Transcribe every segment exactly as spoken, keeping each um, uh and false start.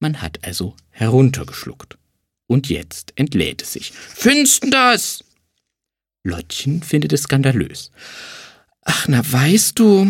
Man hat also heruntergeschluckt. Und jetzt entlädt es sich. »Findest das?« Lottchen findet es skandalös. »Ach, na, weißt du...«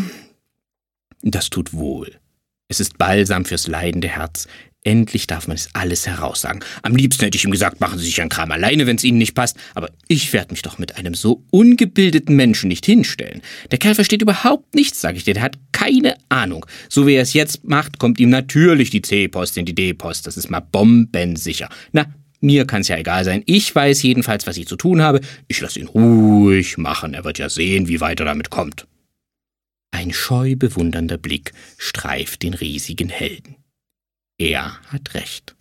Das tut wohl. Es ist Balsam fürs leidende Herz. Endlich darf man es alles heraussagen. Am liebsten hätte ich ihm gesagt, machen Sie sich einen Kram alleine, wenn es Ihnen nicht passt. Aber ich werde mich doch mit einem so ungebildeten Menschen nicht hinstellen. Der Kerl versteht überhaupt nichts, sage ich dir. Der hat keine Ahnung. So wie er es jetzt macht, kommt ihm natürlich die C-Post in die D-Post. Das ist mal bombensicher. Na, mir kann es ja egal sein. Ich weiß jedenfalls, was ich zu tun habe. Ich lasse ihn ruhig machen. Er wird ja sehen, wie weit er damit kommt. Ein scheu bewundernder Blick streift den riesigen Helden. Er hat recht.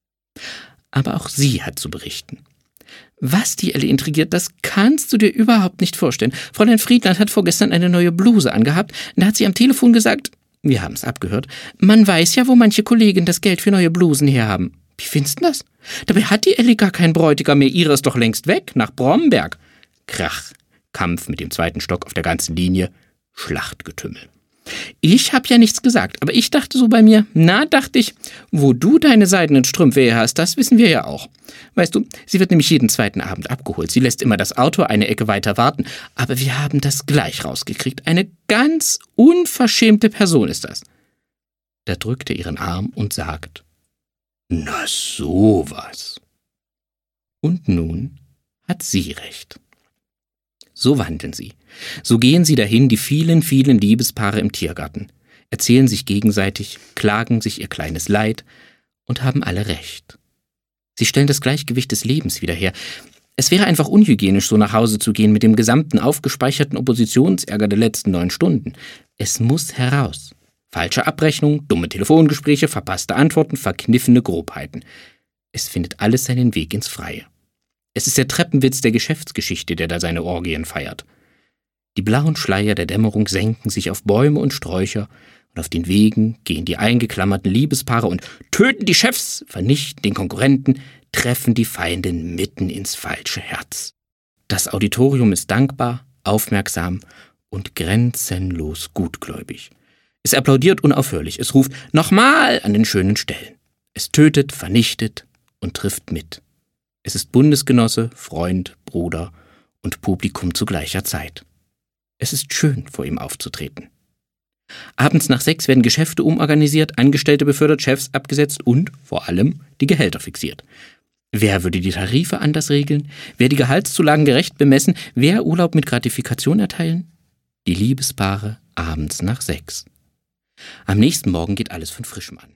Aber auch sie hat zu berichten. Was die Elle intrigiert, das kannst du dir überhaupt nicht vorstellen. Fräulein Friedland hat vorgestern eine neue Bluse angehabt. Da hat sie am Telefon gesagt, wir haben es abgehört, man weiß ja, wo manche Kollegen das Geld für neue Blusen herhaben. Wie findest du das? Dabei hat die Elle gar keinen Bräutigam mehr, ihre ist doch längst weg, nach Bromberg. Krach, Kampf mit dem zweiten Stock auf der ganzen Linie, Schlachtgetümmel. Ich hab ja nichts gesagt, aber ich dachte so bei mir, na, dachte ich, wo du deine seidenen Strümpfe her hast, das wissen wir ja auch. Weißt du, sie wird nämlich jeden zweiten Abend abgeholt. Sie lässt immer das Auto eine Ecke weiter warten, aber wir haben das gleich rausgekriegt. Eine ganz unverschämte Person ist das. Da drückt er ihren Arm und sagt, na sowas. Und nun hat sie recht. So wandeln sie. So gehen sie dahin, die vielen, vielen Liebespaare im Tiergarten, erzählen sich gegenseitig, klagen sich ihr kleines Leid und haben alle recht. Sie stellen das Gleichgewicht des Lebens wieder her. Es wäre einfach unhygienisch, so nach Hause zu gehen mit dem gesamten aufgespeicherten Oppositionsärger der letzten neun Stunden. Es muss heraus. Falsche Abrechnung, dumme Telefongespräche, verpasste Antworten, verkniffene Grobheiten. Es findet alles seinen Weg ins Freie. Es ist der Treppenwitz der Geschäftsgeschichte, der da seine Orgien feiert. Die blauen Schleier der Dämmerung senken sich auf Bäume und Sträucher, und auf den Wegen gehen die eingeklammerten Liebespaare und töten die Chefs, vernichten den Konkurrenten, treffen die Feindin mitten ins falsche Herz. Das Auditorium ist dankbar, aufmerksam und grenzenlos gutgläubig. Es applaudiert unaufhörlich, es ruft »Nochmal« an den schönen Stellen. Es tötet, vernichtet und trifft mit. Es ist Bundesgenosse, Freund, Bruder und Publikum zu gleicher Zeit. Es ist schön, vor ihm aufzutreten. Abends nach sechs werden Geschäfte umorganisiert, Angestellte befördert, Chefs abgesetzt und, vor allem, die Gehälter fixiert. Wer würde die Tarife anders regeln? Wer die Gehaltszulagen gerecht bemessen? Wer Urlaub mit Gratifikation erteilen? Die Liebespaare abends nach sechs. Am nächsten Morgen geht alles von Frischem an.